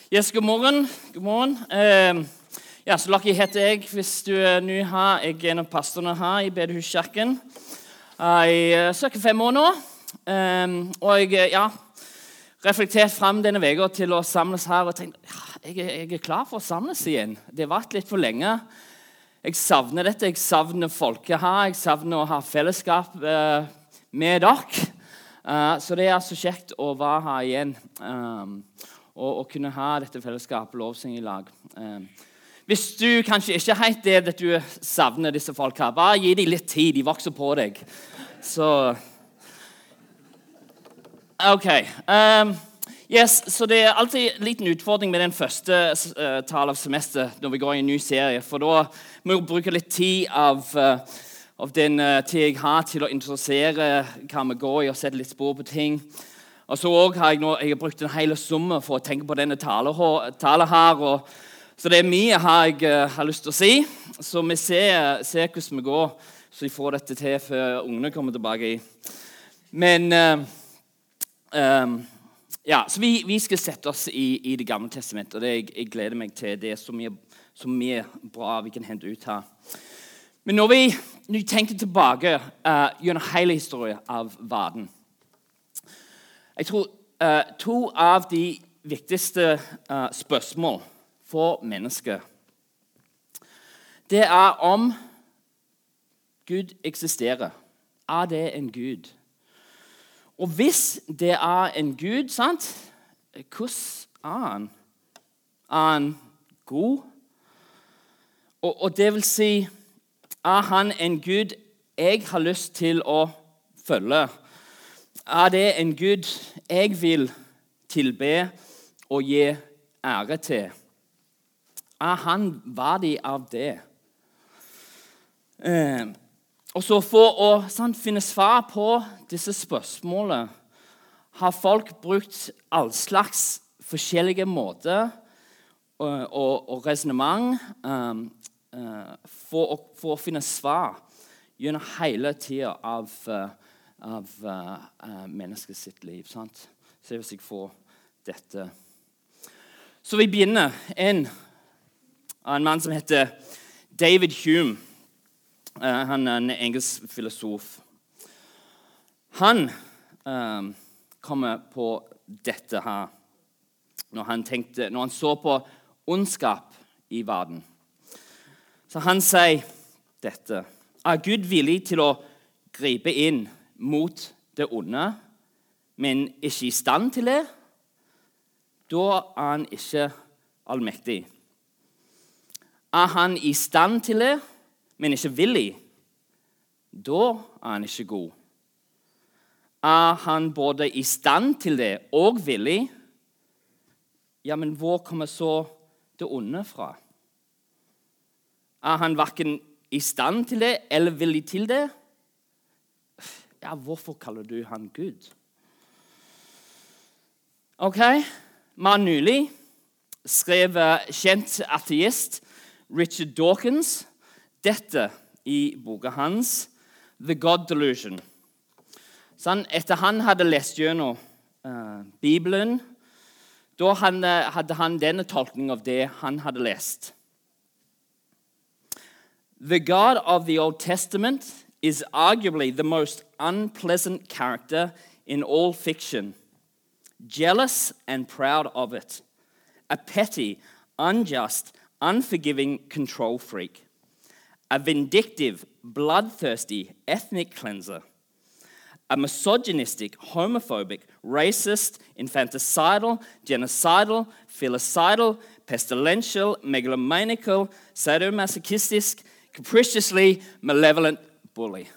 Yes, god morgen. God morgen. Så Lucky heter jeg, hvis du er ny her. Jeg er en av pastorene her i Bedehuskirken. Jeg søker 5 år nå. Og jeg reflektert frem denne veka til å samles her og tenkte, jeg er klar for å samles igjen. Det har vært litt for lenge. Jeg savner dette. Jeg savner folket her. Jeg savner å ha fellesskap med dere. Så det er så kjekt å være her igjen. Og kunne ha dette fellesskapet, lovsang i lag. Hvis du kanskje ikke helt det at du savner disse folk her, bare gi dem litt tid, de vokser på deg. Så, ok. Så det er alltid en liten utfordring med den første talen av semester når vi går i en ny serie, for da må vi bruke litt tid av den tid jeg har til å interessere hva vi går i og sette litt spor på ting. Og så har jeg brukt en hel sommer for å tenke på denne talen her. Så det er mye jeg har lyst til å si. Så vi ser hvordan vi går, så vi får dette til før ungene kommer tilbake. Men, så vi skal sette oss i det gamle testamentet, og jeg gleder meg til det så mye bra vi kan hente ut her. Men når vi tenker tilbake gjennom hele historien av verden, jeg tror 2 av de viktigste spørsmål for mennesker, det er om Gud eksisterer. Er det en Gud? Og hvis det er en Gud, sant? Hvordan er han? Er han god? Og det vil si, er han en Gud jeg har lyst til å følge? Er det en Gud jeg vil tilbe og gi ære til? Er han verdig av det? Og så for å finne svar på disse spørsmålene har folk brukt all slags forskjellige måter og resonemang for å finne svar gjennom hele tiden av menneskets sitt liv. Sant? Se hvis jeg får dette. Så vi begynner en mann som heter David Hume. Han er en engelsk filosof. Han kommer på dette her når han så på ondskap i verden. Så han sier dette. Er Gud villig til å gripe inn mot det onde, men ikke i stand til det, da er han ikke allmektig. Er han i stand til det, men ikke villig, da er han ikke god. Er han både i stand til det og villig, ja, men hvor kommer så det onde fra? Er han hverken i stand til det eller villig til det? Ja, hvorfor kaller du han Gud? Ok, mer nylig skrev kjent ateist Richard Dawkins dette i boka hans, The God Delusion. Så etter han hadde lest gjennom Bibelen, da hadde han denne tolkningen av det han hadde lest. The God of the Old Testament is arguably the most unpleasant character in all fiction, jealous and proud of it, a petty, unjust, unforgiving control freak, a vindictive, bloodthirsty ethnic cleanser, a misogynistic, homophobic, racist, infanticidal, genocidal, filicidal, pestilential, megalomaniacal, sadomasochistic, capriciously malevolent bully.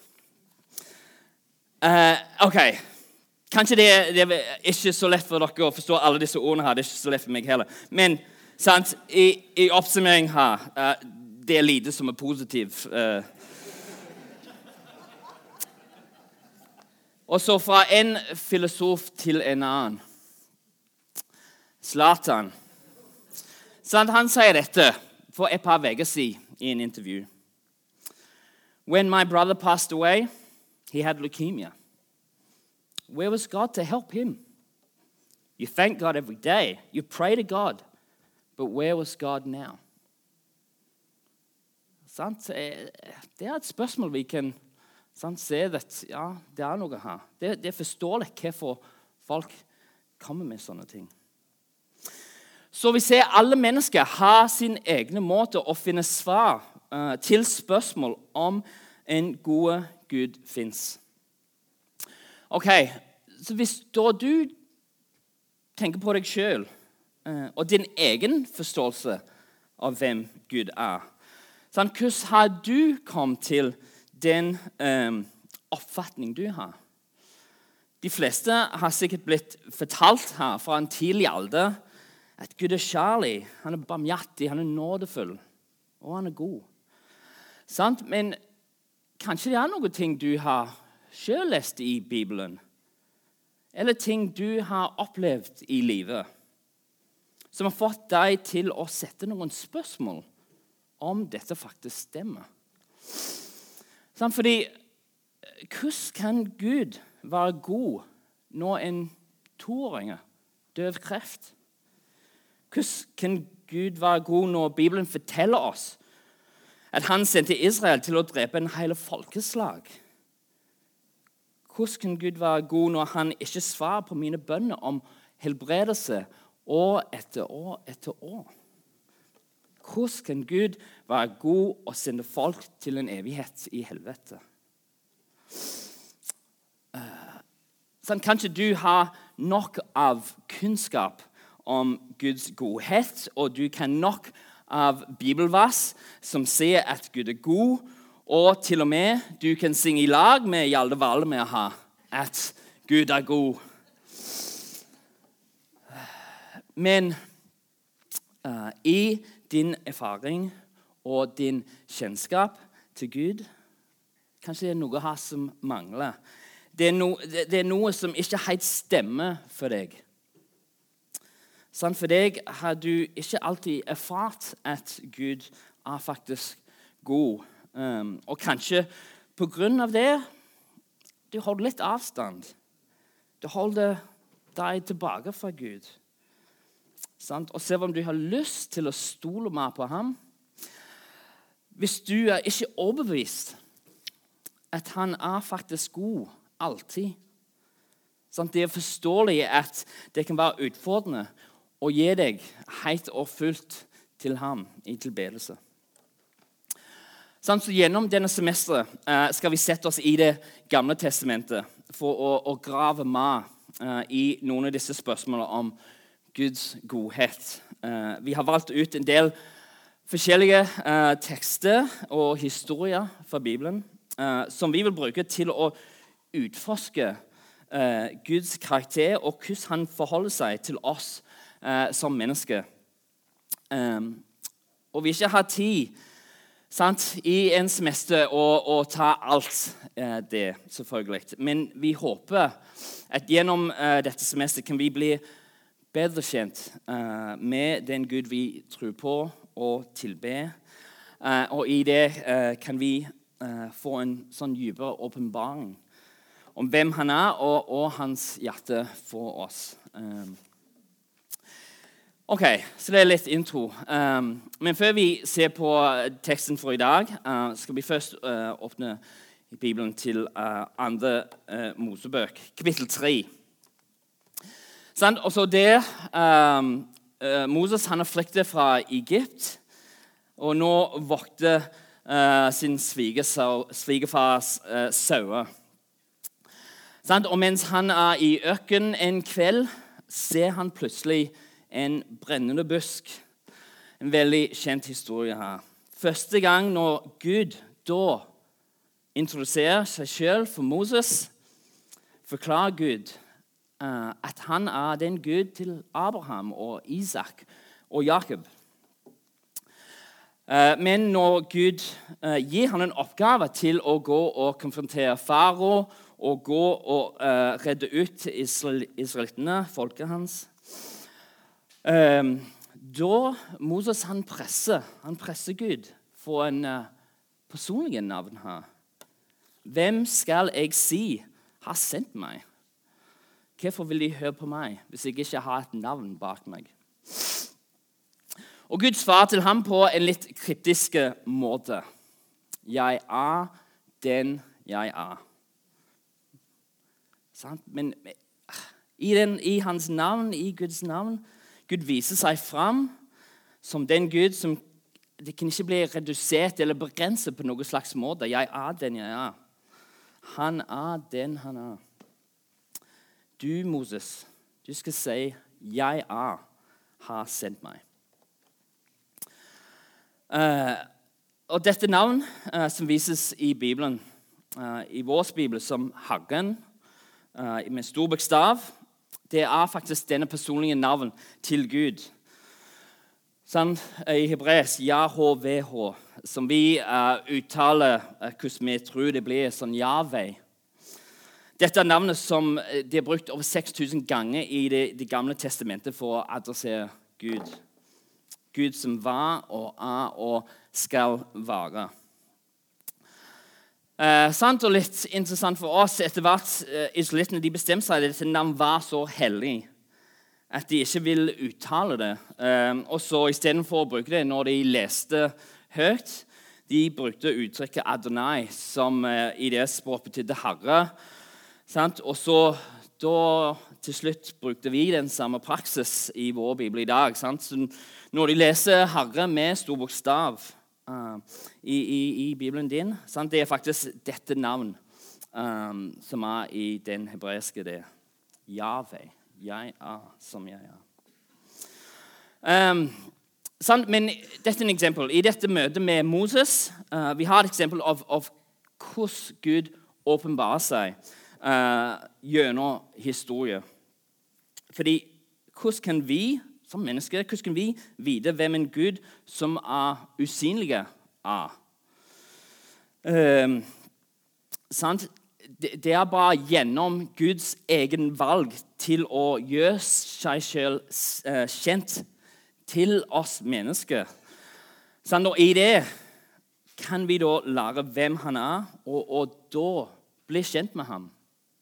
Ok, kanskje det er ikke så lett for dere å forstå alle disse ordene her, det er ikke så lett for meg heller. Men sant, i oppsummering her, det er lite som er positivt. Og så fra en filosof til en annen. Zlatan. Sant, han sier dette for et par veker siden i en intervju. When my brother passed away, he had leukemia. Where was God to help him? You thank God every day. You pray to God. but where was God now? Sant? Det et spørsmål vi kan se at ja, det noe her. Det er forståelig hvorfor folk kommer med sånne ting. Så vi ser alle mennesker har sin egen måte å finne svar til spørsmål om en god Gud finnes. Ok, så hvis da du tenker på deg selv og din egen forståelse av hvem Gud sånn, hvordan har du kommet til den oppfatning du har? De fleste har sikkert blitt fortalt her fra en tidlig alder at Gud kjærlig, han barmhjertig, han nådefull, og han god. Sant? Men kanskje det noen ting du har selv lest i Bibelen, eller ting du har opplevd i livet, som har fått deg til å sette noen spørsmål om dette faktisk stemmer. Sant? Fordi, hvordan kan Gud være god når en 2-åring dør av kreft? Hvordan kan Gud være god når Bibelen forteller oss at han sendte Israel til å drepe en hel folkeslag? Hvordan kan Gud være god når han ikke svarer på mine bønner om helbredelse år etter år etter år? Hvordan kan Gud være god og sende folk til en evighet i helvete? Sånn, kanskje du har nok av kunnskap om Guds godhet, og du kan nok av bibelvers som sier at Gud god, og til og med du kan synge i lag med Hjalde Walle med å ha at Gud god. Men i din erfaring og din kjennskap til Gud, kanskje det noe her som mangler. Det er noe som ikke helt stemmer for deg. Sånn, for deg har du ikke alltid erfart at Gud faktisk god. Og kanskje på grunn av det, du holder litt avstand. Du holder deg tilbake fra Gud. Sånn, og selv om du har lyst til å stole mer på ham, hvis du ikke overbevist at han faktisk god alltid. Sånn, det forståelig at det kan være utfordrende å gi deg helt og fullt til ham i tilbedelse. Sånn, så gjennom denne semesteret skal vi sette oss i Det gamle testamentet for å grave mer i noen av disse spørsmålene om Guds godhet. Vi har valgt ut en del forskjellige tekster og historier fra Bibelen som vi vil bruke til å utforske Guds karakter og hvordan han forholder seg til oss som mennesker. Og vi ikke har tid i en semester å ta alt det, selvfølgelig. Men vi håper at gjennom dette semesteret kan vi bli bedre kjent med den Gud vi tror på og tilber. Og i det kan vi få en sånn dypere åpenbaring om hvem han og hans hjerte for oss. Ok, så det litt intro. Men før vi ser på teksten for i dag, skal vi først åpne Bibelen til 2. Mosebøk, kapittel 3. Og så der Moses han har flyktet fra Egypt, og nå vokter sin svigerfars sauer. Og mens han i øken en kveld, ser han plutselig en brennende busk. En veldig kjent historie her. Første gang når Gud da introduserer seg selv for Moses, forklarer Gud at han den Gud til Abraham og Isak og Jakob. Men når Gud gir han en oppgave til å gå og konfrontere Farao og gå og redde ut israelittene, folket hans, da Moses han presser Gud for en personlig navn her. Hvem skal jeg si har sendt meg? Hvorfor vil de høre på meg hvis jeg ikke har et navn bak meg? Og Gud svarer til ham på en litt kryptiske måte. Jeg er den jeg er. Sant? Men i hans navn, i Guds navn, Gud viser seg fram som den Gud som det kan ikke bli redusert eller begrenset på noen slags måte. Jeg er den jeg er. Han er den han er. Du, Moses, du skal si, jeg er, har sendt meg. Og dette navn som vises i Bibelen, i vår Bibel som Herren, med stor bokstav, det er faktisk denne personlige navn til Gud. Sånn, i hebreisk, JHVH, som vi uttaler hvordan vi tror det blir, sånn Yahweh. Dette er navnet som det er brukt over 6000 ganger i det gamle testamentet for å adressere Gud. Gud som var og er og skal være. Sant og litt interessant for oss etter hvert israelittene de bestemte seg at dette navnet var så hellig at de ikke vil uttale det. Og så i stedet for å bruke det når de leste høyt, de brukte uttrykket Adonai, som i deres språk betydde herre. Sant? Og så da til slutt brukte vi den samme praksis i vår Bibel i dag. Sant? Så når de leser herre med stor bokstav i Bibelen din, sant? Det er faktisk dette navn som er i den hebreiske det. Yahweh. Jeg er som jeg er. Men dette er et eksempel. I dette møtet med Moses, vi har et eksempel av hvordan Gud åpenbarer seg gjennom historie. Fordi hvordan kan vi som mennesker, hvordan kan vi vite hvem en Gud som er usynlige er? Sant? Det er bare gjennom Guds egen valg til å gjøre seg selv kjent til oss mennesker. Og i det kan vi da lære hvem han er, og da bli kjent med ham.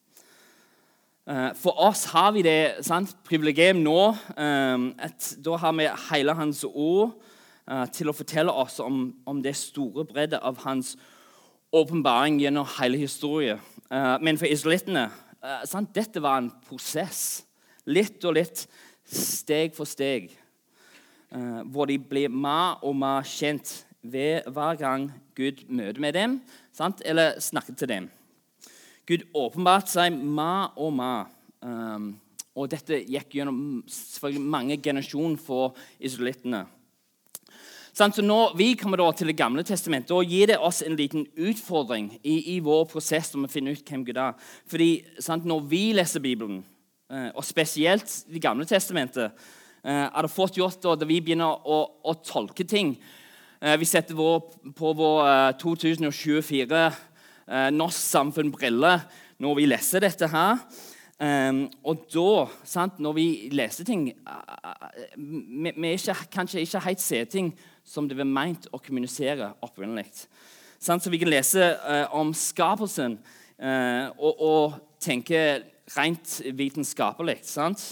For oss har vi det privilegium nå, at da har vi hele hans ord til å fortelle oss om det store breddet av hans åpenbaring gjennom hele historien. Men for israelittene, dette var en prosess. Litt og litt, steg for steg. Hvor de ble mer og mer kjent ved hver gang Gud møter med dem, eller snakket til dem. Gud åpenbarte seg mer og mer. Og dette gikk gjennom mange generasjoner for israelittene. Så når vi kommer til Det gamle testamentet, da gir det oss en liten utfordring i vår prosess om å finne ut hvem Gud er. Fordi når vi leser Bibelen, og spesielt Det gamle testamentet, er det fort gjort da vi begynner å tolke ting. Vi setter på vår 2024 norsk samfunn-brille når vi leser dette her. Og da, når vi leser ting, vi kanskje ikke helt ser ting som det var ment å kommunisere opprinnelig. Så vi kan lese om skapelsen og tenke rent vitenskapelig.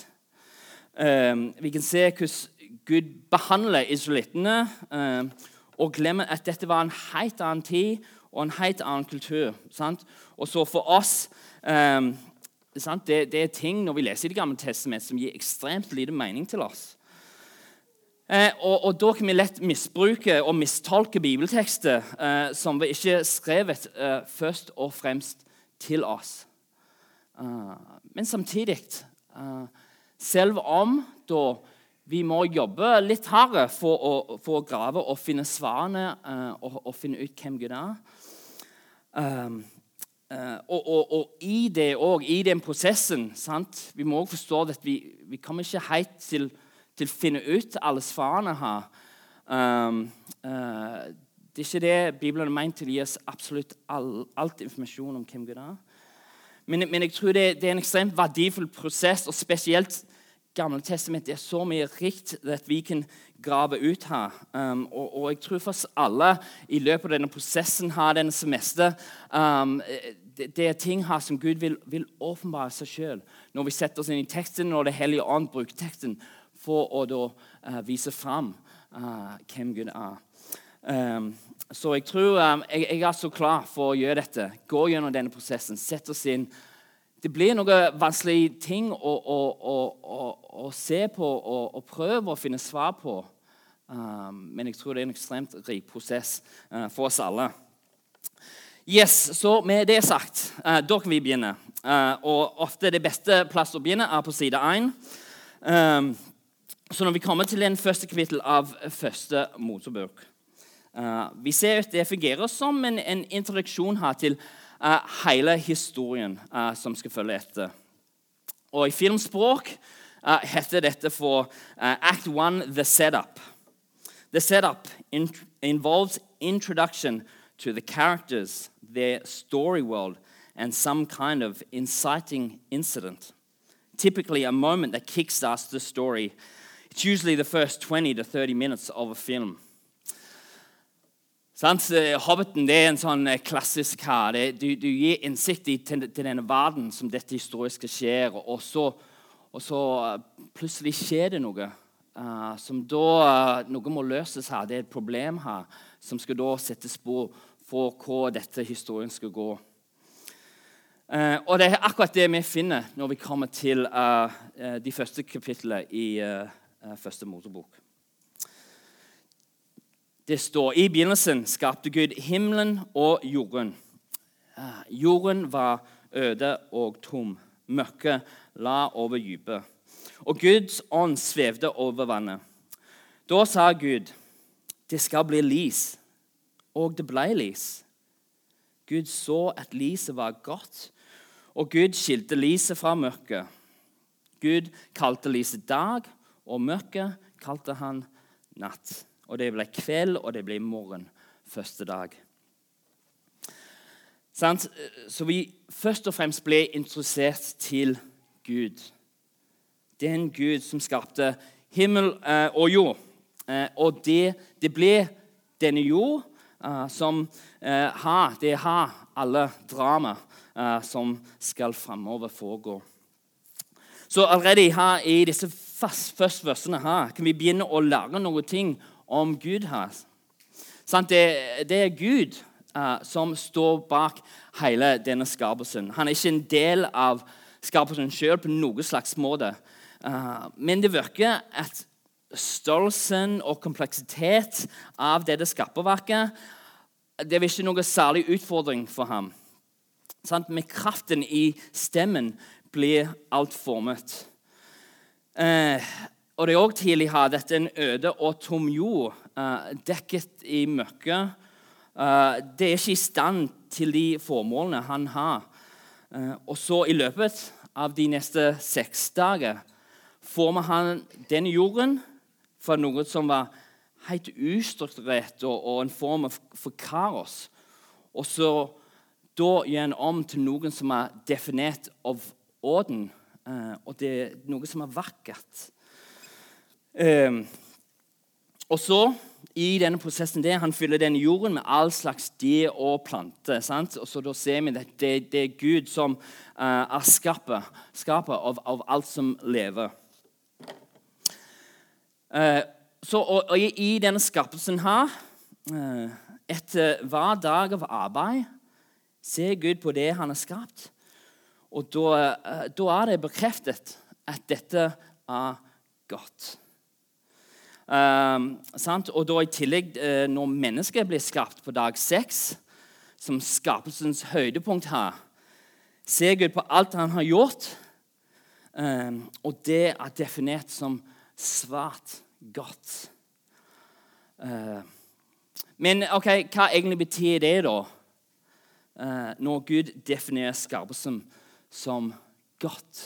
Vi kan se hvordan Gud behandler israelittene og glemmer at dette var en helt annen tid og en helt annen kultur. Og så for oss det er ting når vi leser i Det gamle testamentet som gir ekstremt lite mening til oss. Og da kan vi lett misbruke og mistolke bibeltekster som vi ikke er skrevet først og fremst til oss. Men samtidig, selv om da vi må jobbe litt hardere for å grave og finne svarene og finne ut hvem Gud er, og i det og i den prosessen, vi må også forstå at vi kommer ikke helt til å finne ut alle svarene her. Det er ikke det Bibelen er ment til å gi oss absolutt alt informasjon om hvem Gud er. Men jeg tror det er en ekstremt verdifull prosess, og spesielt Gamle testamentet er så mye rikt at vi kan grave ut her. Og jeg tror for oss alle i løpet av denne prosessen her, denne semester, det er ting her som Gud vil åpenbare seg selv. Når vi setter oss inn i teksten, når Det hellige ånd bruker teksten for å da vise fram hvem Gud Så jeg tror jeg så klar for å gjøre dette. Gå gjennom denne prosessen. Sett oss inn. Det blir noen vanskelige ting å se på og prøve å finne svar på. Men jeg tror det en ekstremt rik prosess for oss alle. Yes, så med det sagt, da kan vi begynne. Og ofte det beste plass å begynne på side 1. Så når vi kommer til den første kapittel av første Mosebok, vi ser at det fungerer som en introduksjon her til hele historien som skal følge etter. Og i filmspråk heter dette for Act 1, The Setup. The setup involves introduction to the characters, their story world, and some kind of inciting incident. Typically a moment that kickstarts the story. It's usually the first 20 to 30 minutes of a film. Hobbiten det en sånn klassisk her. Du gir innsikt til denne verden som dette historiske skjer, og så plutselig skjer det noe. Som da noe må løses her. Det er et problem her som skal da settes på for hva dette historien skal gå. Og det er akkurat det vi finner når vi kommer til de første kapitlene i første Mosebok. Det står, i begynnelsen skapte Gud himmelen og jorden. Jorden var øde og tom. Mørket la over dypet. Og Guds ånd svevde over vannet. Da sa Gud, det skal bli lys. Og det ble lys. Gud så at lyset var godt, og Gud skilte lyset fra mørket. Gud kalte lyset dag, og mørket kalte han natt. Og det ble kveld, og det ble morgen første dag. Så vi først og fremst ble introdusert til Gud. Den Gud som skapte himmel og jord. Og det ble denne jord som har alle drama som skal fremover foregå. Så allerede her i disse første versene her kan vi begynne å lære noe ting om Gud her. Det er Gud som står bak hele denne skapelsen. Han er ikke en del av skapelsen selv på noen slags måte. Men det virker at størrelsen og kompleksitet av dette skaperverket, det er ikke noe særlig utfordring for ham. Med kraften i stemmen blir alt formet. Og det er også tidlig her, dette er en øde og tom jord, dekket i mørke. Det er ikke i stand til de formålene han har. Og så i løpet av de neste 6 dager former han denne jorden fra noe som var helt ustrukturert og en form for kaos. Og så da gjør han om til noe som er definert av orden, og det er noe som er vakkert. Og så i denne prosessen han fyller denne jorden med all slags dyr og planter. Og så da ser vi at det er Gud som er skaper av alt som lever. Og i denne skapelsen her, etter hver dag av arbeid, ser Gud på det han har skapt. Og da er det bekreftet at dette er godt. Og da i tillegg, når mennesket blir skapt på dag 6, som skapelsens høydepunkt her, ser Gud på alt han har gjort, og det er definert som svært godt. Men ok, hva egentlig betyr det da? Når Gud definerer skapelsen som godt.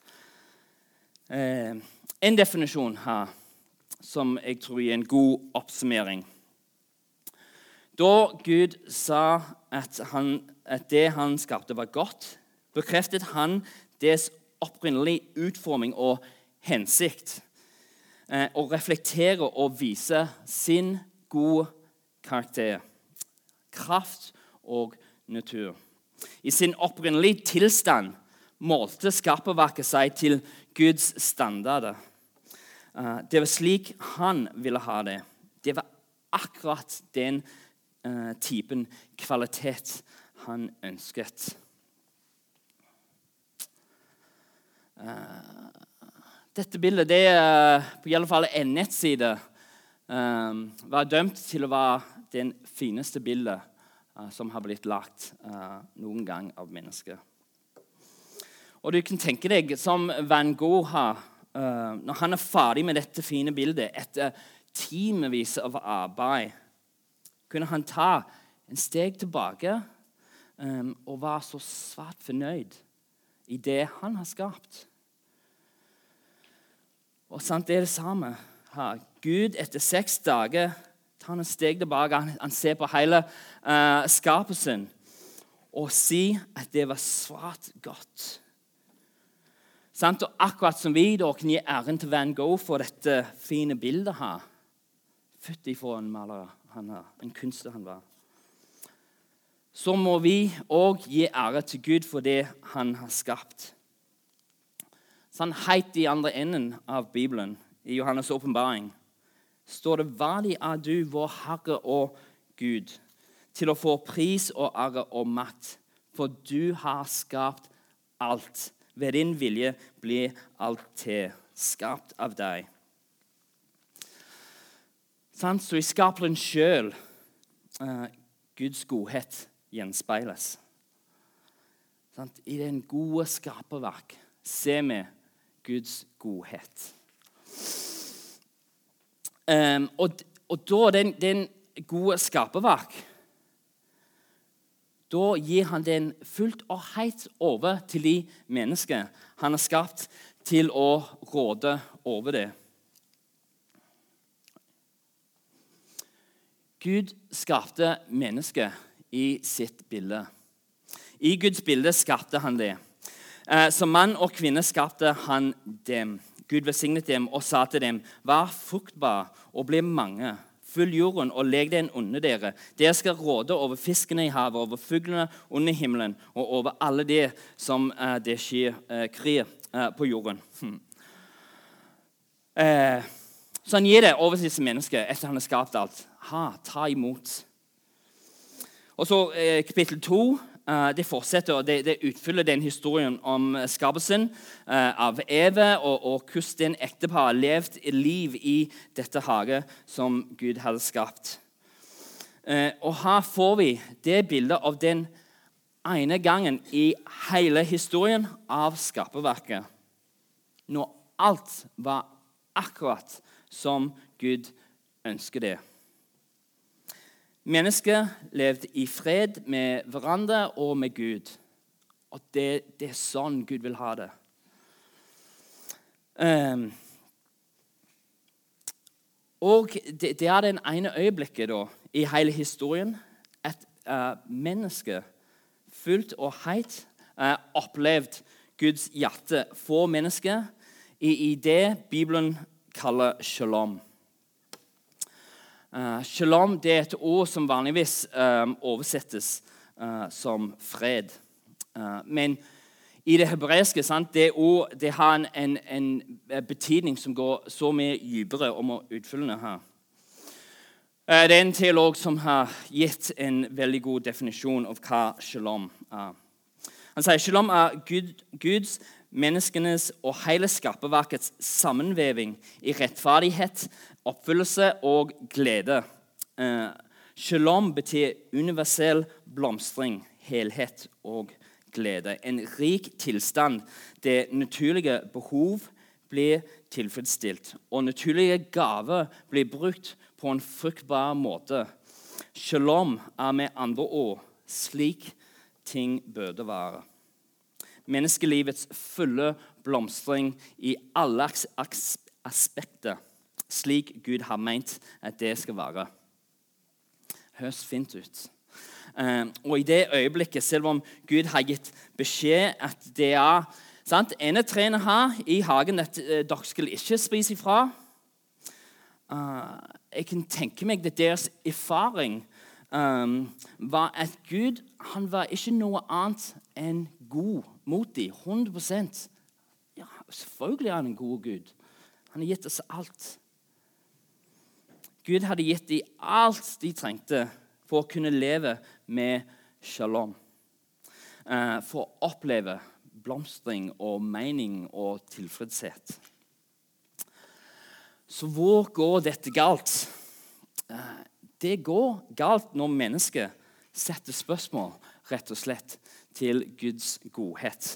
En definisjon her, som jeg tror er en god oppsummering. Da Gud sa at det han skapte var godt, bekreftet han deres opprinnelige utforming og hensikt, og reflektere og vise sin gode karakter, kraft og natur. I sin opprinnelige tilstand målte skaperverket seg til Guds standarder. Det var slik han ville ha det. Det var akkurat den typen kvalitet han ønsket. Dette bildet, det på i alle fall en nettside, var dømt til å være den fineste bildet som har blitt lagt noen gang av mennesker. Og du kan tenke deg som Van Gogh har, når han er ferdig med dette fine bildet, etter timevis av arbeid, kunne han ta en steg tilbake og være så svært fornøyd i det han har skapt. Og sant, det er det samme her. Gud etter 6 dager tar en steg tilbake. Han ser på hele skapelsen og sier at det var svært godt. Sant? Og akkurat som vi da kan gi æren til Van Gogh for dette fine bildet her, født ifra en maler, en kunstner han var, så må vi også gi ære til Gud for det han har skapt. Sånn helt i andre enden av Bibelen, i Johannes åpenbaring, står det: «Verdig er du, vår Herre og Gud, til å få pris og ære og makt, for du har skapt alt. Ved din vilje blir alt til, skapt av deg.» Sånn, så i skaperen selv, Guds godhet gjenspeiles. Sånn, i den gode skaperverk ser vi Guds godhet. Og da den gode skaperverk, da gir han den fullt og helt over til de mennesker han har skapt, til å råde over det. Gud skapte mennesket i sitt bilde. I Guds bilde skapte han det. Som mann og kvinne skapte han dem. Gud velsignet dem og sa til dem: «Vær fruktbar og bli mange. Fyll jorden og leg den under dere. Dere skal råde over fiskene i havet, over fuglene under himmelen og over alle det som det kryr på jorden.» Så han gir det over til disse mennesker etter han har skapt alt. Ta imot. Og så kapittel 2. Det fortsetter, og det utfyller den historien om skapelsen av Eve, og hvordan den ektepar levd liv i dette hage som Gud hadde skapt. Og her får vi det bildet av den ene gangen i hele historien av skaperverket, når alt var akkurat som Gud ønsker det. Mennesker levde i fred med hverandre og med Gud. Og det er sånn Gud vil ha det. Og det er den ene øyeblikket da, i hele historien at mennesker fullt og helt opplevd Guds hjerte for mennesker i det Bibelen kaller shalom. Shalom, det er et ord som vanligvis oversettes som fred. Men i det hebreiske, det har en betydning som går så mye dypere om å utfylle her. Det er en teolog som har gitt en veldig god definisjon av hva shalom er. Han sier shalom er Guds, menneskenes og hele skaperverkets sammenveving i rettferdighet, oppfyllelse og glede. Shalom betyr universell blomstring, helhet og glede. En rik tilstand der naturlige behov blir tilfredsstilt, og naturlige gaver blir brukt på en fruktbar måte. Shalom er med andre ord slik ting burde være. Menneskelivets fulle blomstring i alle aspekter, slik Gud har ment at det skal være. Høres fint ut. Og i det øyeblikket, selv om Gud har gitt beskjed at det er ene trærne her i hagen at dere skal ikke spise ifra, jeg kan tenke meg at deres erfaring var at Gud, han var ikke noe annet enn god mot dem, 100%. Ja, selvfølgelig er han en god Gud. Han har gitt oss alt. Gud hadde gitt dem alt de trengte for å kunne leve med shalom. For å oppleve blomstring og mening og tilfredshet. Så hvor går dette galt? Det går galt når mennesket setter spørsmål, rett og slett, til Guds godhet.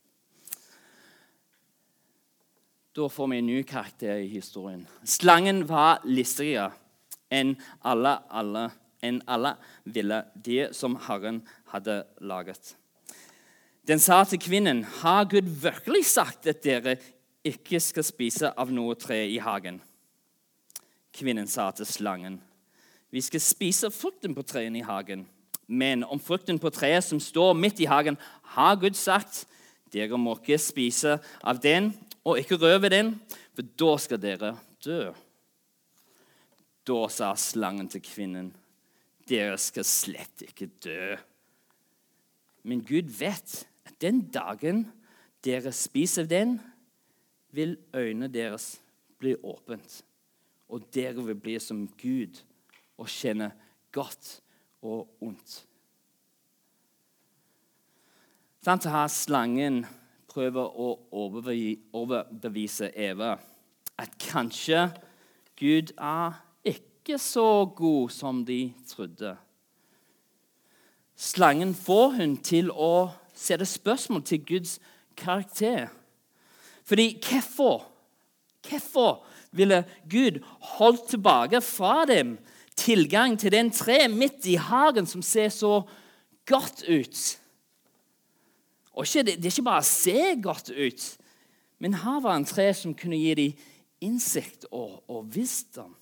Da får vi en ny karakter i historien. Slangen var listigere enn alle ville de som Herren hadde laget. Den sa til kvinnen, har Gud virkelig sagt at dere ikke skal spise av noe tre i hagen? Kvinnen sa til slangen, vi skal spise frukten på treen i hagen. Men om frukten på treet som står midt i hagen, har Gud sagt, dere må ikke spise av den, og ikke røve den, for da skal dere dø. Da sa slangen til kvinnen, dere skal slett ikke dø. Men Gud vet at den dagen dere spiser den, vil øynene deres bli åpent, og dere vil bli som Gud og kjenne godt og ondt. Sant, så har slangen prøver å overbevise Eva at kanskje Gud er ikke så god som de trodde. Slangen får hun til å sette spørsmål til Guds karakter. Fordi hvorfor ville Gud holdt tilbake fra dem tilgang til den tre midt i hagen som ser så godt ut? Og det er ikke bare å se godt ut, men her var en tre som kunne gi dem innsikt og visdom.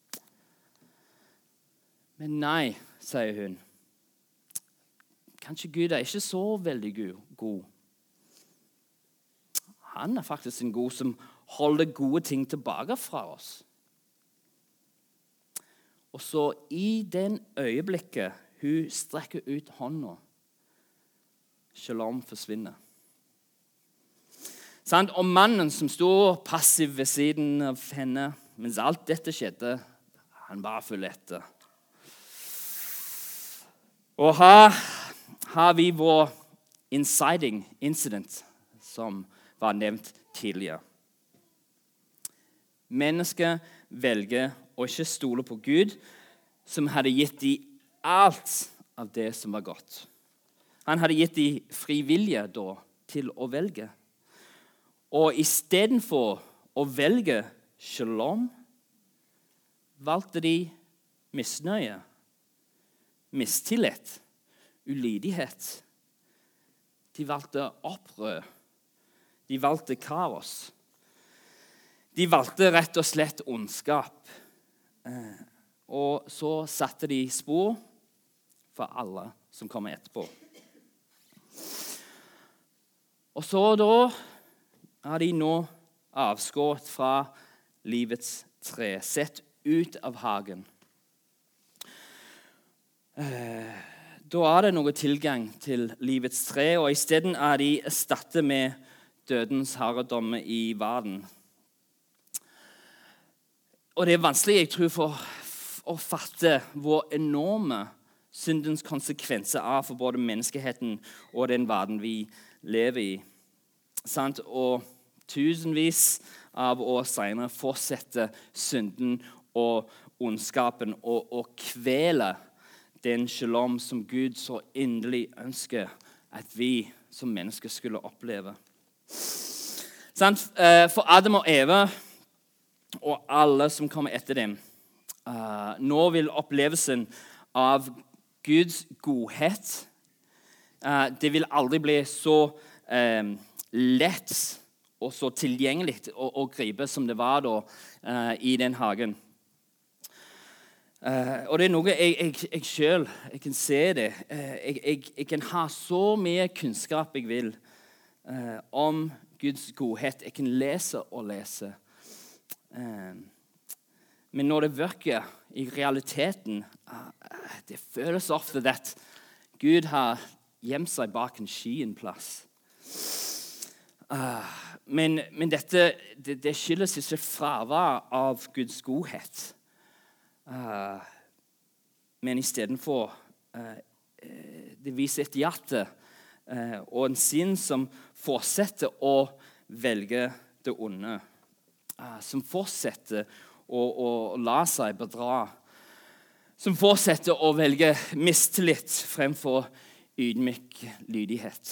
Men nei, sier hun. Kanskje Gud er ikke så veldig god. Han er faktisk en god som holder gode ting tilbake fra oss. Og så i den øyeblikket hun strekker ut hånda, shalom forsvinner. Og mannen som stod passiv ved siden av henne, mens alt dette skjedde, han bare følger etter. Og her har vi vår inciting incident, som var nevnt tidligere. Mennesket velger å ikke stole på Gud, som hadde gitt dem alt av det som var godt. Han hadde gitt dem fri vilje da, til å velge. Og istedenfor å velge shalom, valgte de misnøye, mistillit, ulydighet. De valgte opprør. De valgte kaos. De valgte rett og slett ondskap. Og så satte de spor for alle som kommer etterpå. Og så da er de nå avskåret fra livets tre, sett ut av hagen. Da er det noe tilgang til livets tre, og i stedet er de erstattet med dødens herredomme i verden. Og det er vanskelig, jeg tror, for å fatte hvor enorme syndens konsekvenser er for både menneskeheten og den verden vi lever i. Og tusenvis av år senere fortsetter synden og ondskapen og kveler den shalom som Gud så inderlig ønsker at vi som mennesker skulle oppleve. For Adam og Eva og alle som kommer etter dem, nå vil opplevelsen av Guds godhet, det vil aldri bli så lett og så tilgjengelig å gripe som det var da i den hagen. Og det er noe jeg selv, jeg kan se det. Jeg kan ha så mye kunnskap jeg vil om Guds godhet. Jeg kan lese og lese. Men når det virker i realiteten, det føles ofte at Gud har gjemt seg bak en sky en plass. Men dette det skyldes ikke fravær av Guds godhet. Men istedenfor det viser et hjerte og en sinn som fortsetter å velge det onde. Som fortsetter å la seg bedra. Som fortsetter å velge mistillit fremfor ydmyk lydighet.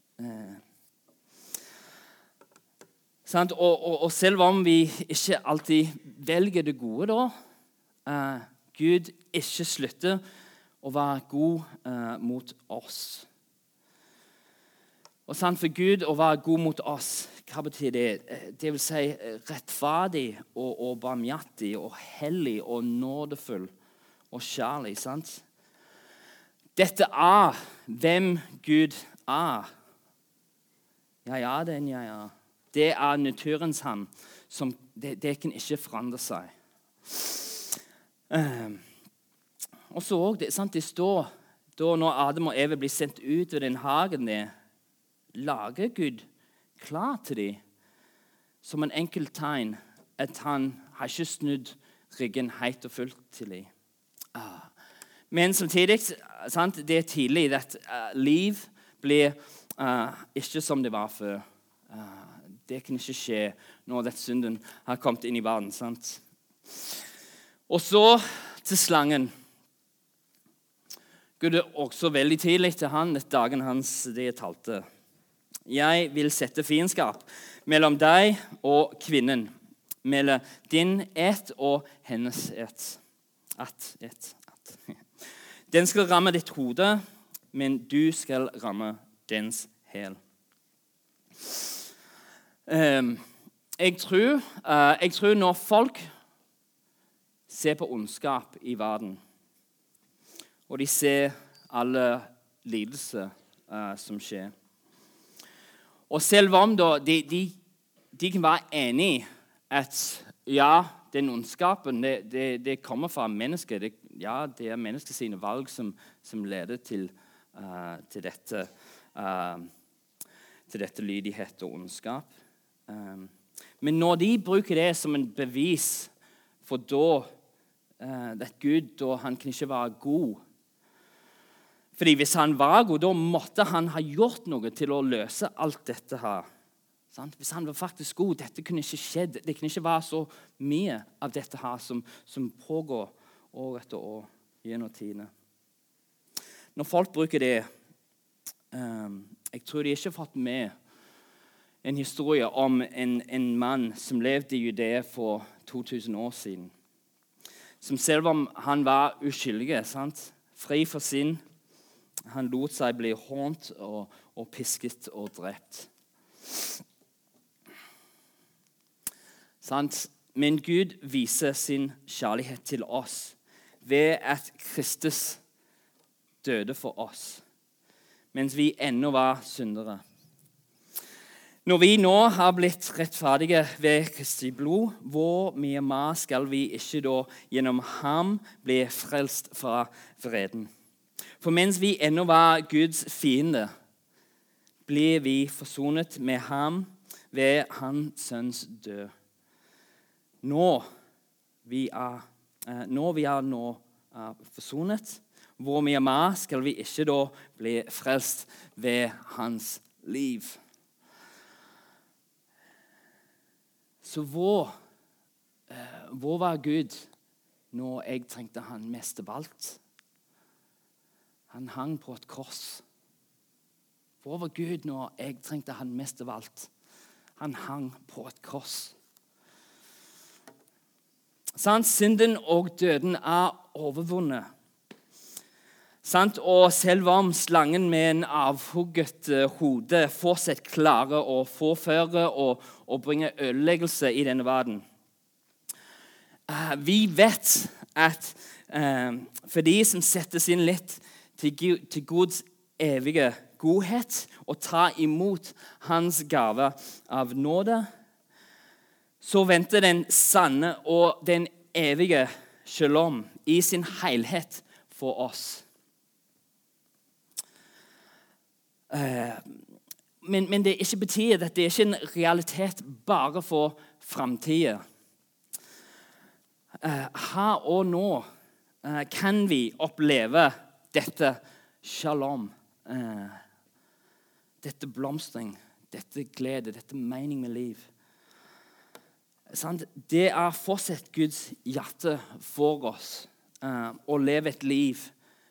Og selv om vi ikke alltid velger det gode da, Gud ikke slutter å være god mot oss. Og for Gud å være god mot oss, hva betyr det? Det vil si rettferdig og barmhjertig og hellig og nådefull og kjærlig, sant? Dette hvem Gud er. Ja, den jeg er. Det naturens han, som det kan ikke forandre seg. Og så også, det står, da når Adam og Eva blir sendt ut ved den hagen der, lager Gud klar til dem, som en enkelt tegn, at han har ikke snudd ryggen helt og fullt til dem. Men samtidig, det tidlig, at liv blir ikke som det var før. Det kan ikke skje når dette synden har kommet inn i verden, sant? Og så til slangen. Gud også veldig tidlig til han, at dagen hans det talte. Jeg vil sette fiendskap mellom deg og kvinnen, mellom din ett og hennes ett. Ett. Den skal ramme ditt hode, men du skal ramme dens hæl. Jeg tror når folk ser på ondskap i verden, og de ser alle lidelser som skjer. Og selv om de kan være enige at ja, den ondskapen det kommer fra mennesker. Det mennesker sine valg som leder til dette lydighet og ondskap. Men når de bruker det som en bevis for at Gud han kan ikke være god. Fordi hvis han var god, da måtte han ha gjort noe til å løse alt dette her. Hvis han var faktisk god, dette kunne ikke skjedd. Det kunne ikke være så mye av dette her som pågår år etter år gjennom tidene. Når folk bruker det, jeg tror de ikke har fått med en historie om en mann som levde i Judea for 2000 år siden. Som selv om han var uskyldig, fri for synd, han lot seg bli hånt og pisket og drept. Men Gud viser sin kjærlighet til oss ved at Kristus døde for oss, mens vi ennå var syndere. Når vi nå har blitt rettferdige ved Kristi blod, hvor mye mer skal vi ikke da gjennom ham bli frelst fra vreden? For mens vi ennå var Guds fiende, blir vi forsonet med ham ved hans sønns død. Når vi er forsonet, hvor mye mer skal vi ikke da bli frelst ved hans liv? Så hvor var Gud når jeg trengte han mest av alt? Han hang på et kors. Hvor var Gud når jeg trengte han mest av alt? Han hang på et kors. Synden og døden er overvunnet. Og selv om slangen med en avhugget hode fortsatt klarer å forføre og bringe ødeleggelse i denne verden. Vi vet at for de som setter sin lit til Guds evige godhet og tar imot hans gave av nåde, så venter den sanne og den evige shalom i sin helhet for oss. Men det ikke betyr at det ikke er en realitet bare for fremtiden. Her og nå kan vi oppleve dette shalom, dette blomstring, dette glede, dette mening med liv. Det fortsatt Guds hjerte for oss å leve et liv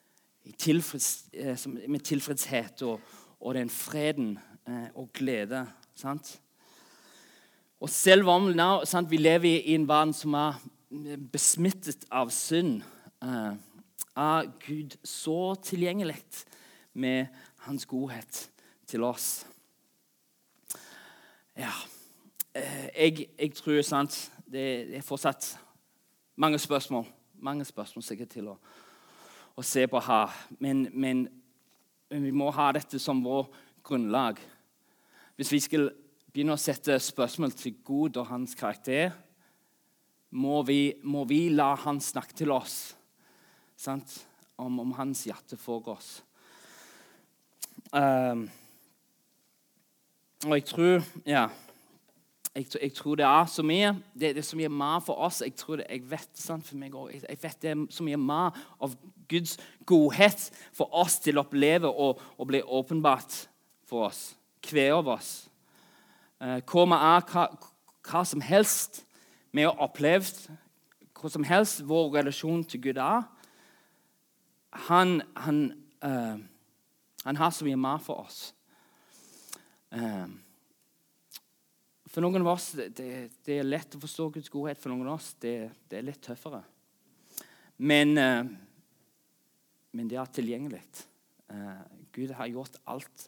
med tilfredshet og den freden og glede. Sant? Og selv om vi lever i en verden som besmittet av synd, Gud så tilgjengelig med hans godhet til oss. Ja, jeg tror det fortsatt mange spørsmål sikkert til å se på her, men vi må ha dette som vår grunnlag. Hvis vi skal begynne å sette spørsmål til Gud og hans karakter, må vi la han snakke til oss, sant? Om hans hjerte for oss. Og jeg tror det så mye. Det er så mye mer for oss. Jeg vet det er så mye mer av Guds godhet for oss til å oppleve og bli åpenbart for oss. Hver av oss. Hva som helst vi har opplevd, hva som helst vår relasjon til Gud han har så mye mer for oss. For noen av oss det er lett å forstå Guds godhet. For noen av oss det er litt tøffere. Men det tilgjengelig. Gud har gjort alt.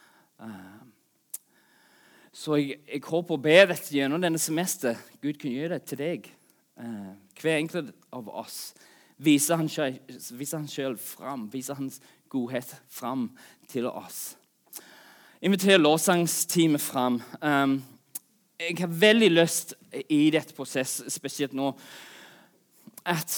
Så jeg håper å be dette gjennom denne semester. Gud kan gjøre det til deg. Hver enkelt av oss. Viser han selv fram. Viser hans godhet fram til oss. Inviterer lovsangsteamet fram. Jeg har veldig lyst i dette prosess, spesielt nå, at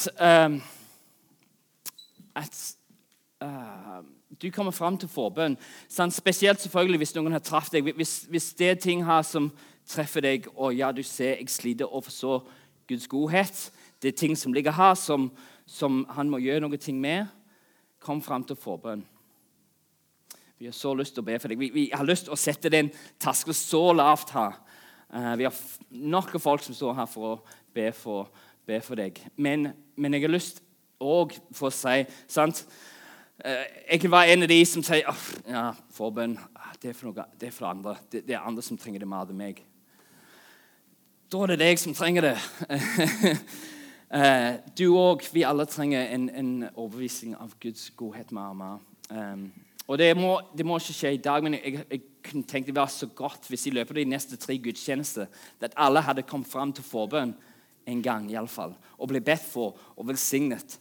du kommer fram til forbønn. Spesielt selvfølgelig hvis noen har traffet deg. Hvis det er ting her som treffer deg, og ja, du ser jeg sliter å forstå Guds godhet, det er ting som ligger her som han må gjøre noe ting med, kom fram til forbønn. Vi har så lyst til å be for deg. Vi har lyst til å sette den tasken så lavt her. Vi har nok av folk som står her for å be for deg. Men jeg har lyst også for å si, sant? Jeg kan være en av de som sier, ja, forbønn, det er for andre. Det er andre som trenger det mer enn meg. Da er det deg som trenger det. Du og vi alle trenger en overbevisning av Guds godhet mer og mer. Og det må ikke skje i dag, men jeg kunne tenkt det var så godt hvis i løpet av de neste 3 gudstjenester at alle hadde kommet fram til forbønn en gang i alle fall, og ble bedt for og velsignet.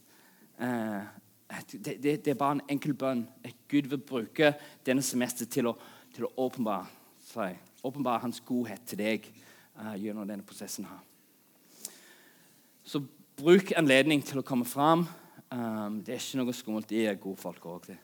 Det er bare en enkel bønn. Gud vil bruke denne semester til å åpenbare hans godhet til deg gjennom denne prosessen her. Så bruk anledning til å komme fram. Det er ikke noe skummelt. De er gode folk også.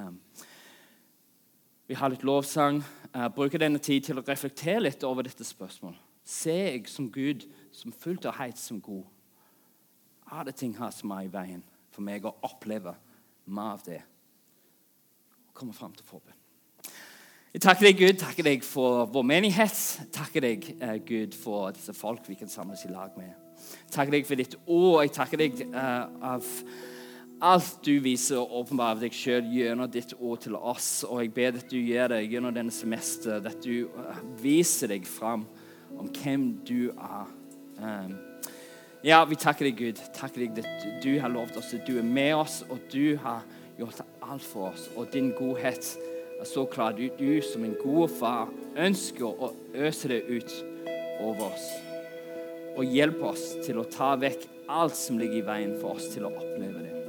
Vi har litt lovsang. Bruker denne tid til å reflektere litt over dette spørsmålet. Ser jeg som Gud, som fullt og helt som god? Er det ting her som er i veien for meg å oppleve mer av det? Komme fram til forbønn. Jeg takker deg, Gud. Takker deg for vår menighet. Takker deg, Gud, for disse folk vi kan samles i lag med. Takker deg for ditt ord. Jeg takker deg av alt du viser og åpenbarer av deg selv gjennom ditt ord til oss. Og jeg ber at du gjør det gjennom denne semester, at du viser deg fram om hvem du er. Ja, vi takker deg, Gud. Takker deg at du har lovt oss at du er med oss, og du har gjort alt for oss. Og din godhet er så klar. Du som en god far ønsker å øse det ut over oss. Og hjelpe oss til å ta vekk alt som ligger i veien for oss til å oppleve det.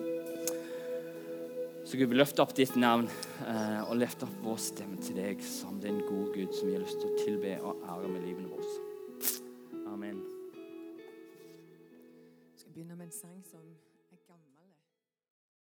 Så Gud, vi løfter opp ditt navn og løfter opp vår stemme til deg som den gode Gud som vi har lyst til å tilbe og ære med livene våre. Amen. Jeg skal begynne med en sang som